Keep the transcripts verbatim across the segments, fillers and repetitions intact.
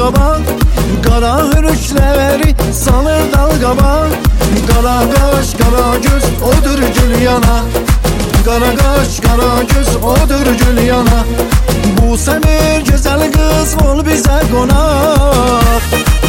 qabaq, qara hürüşləri salır dal qabaq. Qara qaş, qara göz, odur gül yana. Qara qaş, qara göz, odur gül yana. Bu səmir gözəl qız, ol bizə qonaq.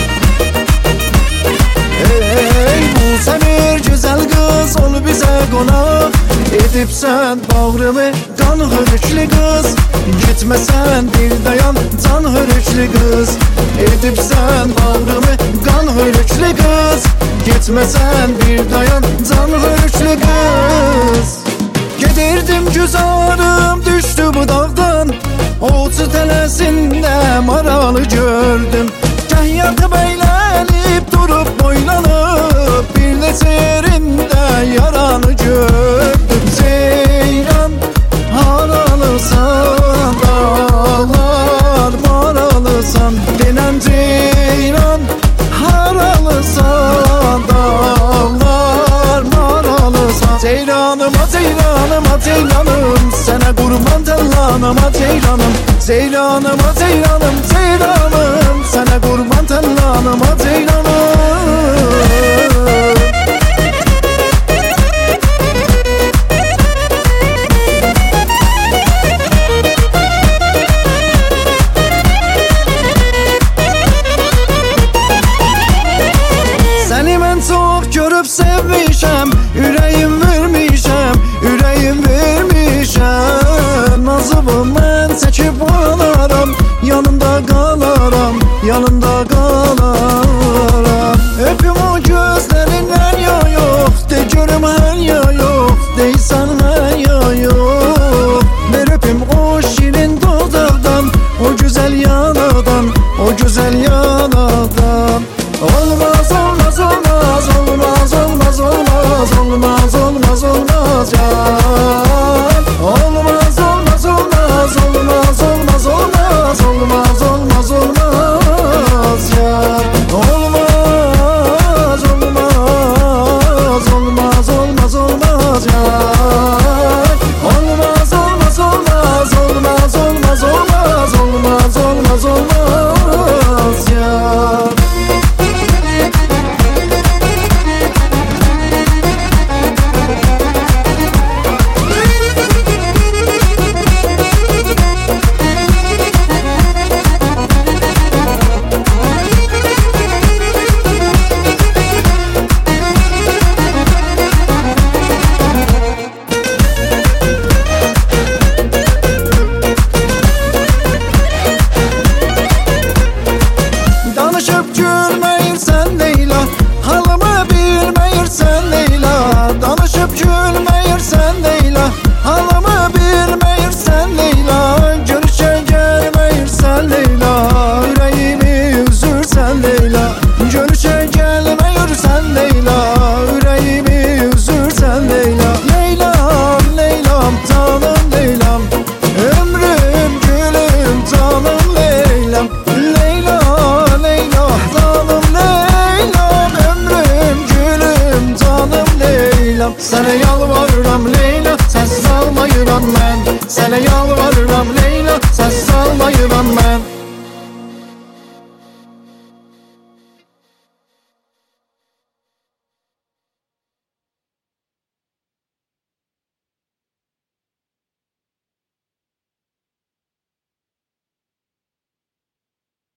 Ey, bu səmir gözəl qız, ol bizə qonaq. Edibsən bağrımı qan hürüşlü qız, gitməsən bir dayan can hürüşlü qız. Edibsən bağrımı qan hürüşlü qız, gitməsən bir dayan can hürüşlü qız. Gedirdim güzarım düştü bu dağdan, Oğuzı tələsində maralı gördüm. Gəh yatıb əylənib durub boylanıb, bir neçə yerində yaranı gördüm. Ceyran haralısan, dağlar maralısan. Denən ceyran haralısan, dağlar maralısan. Ceyranıma ceyranıma ceyranım, sənə qurban təllanıma ceyranım. Ceyranıma ceyranım ceyranım, sənə qurban təllanıma ceyranım. Səni mən çox görüb sevmişəm, ürəyim vermişəm, ürəyim vermişəm. Nazımı mən çəkib alaram, yanında qalaram, yanında qalaram. Öpüm o gözlərindən ya yox, de görüm hər ya yox, deysən hər ya yox. Ver öpüm o şirin dodaqdan, o gözəl yanadan, o gözəl yanadan. Olmaz olmaz olmaz olmaz olmaz olmaz olmaz olmaz olmaz ya. Olmaz olmaz olmaz olmaz olmaz olmaz olmaz olmaz olmaz ya. Olmaz olmaz olmaz olmaz olmaz ya. Olmaz olmaz olmaz olmaz olmaz olmaz olmaz olmaz olmaz ya. Danışıp gülməyirsən Leyla, halımı bilməyirsən Leyla. Danışıp gülməyirsən Leyla, halımı bilməyirsən Leyla. Görüşə gəlməyirsən Leyla, ürəyimi üzürsən Leyla. Görüşə gəlməyirsən Leyla, ürəyimi üzürsən Leyla. Leylam, Leylam, canım Leylam, ömrüm gülüm canım Leylam. Leyla Sənə yalvarıram Leyla, sənsiz almayıram mən. Sənə yalvarıram Leyla.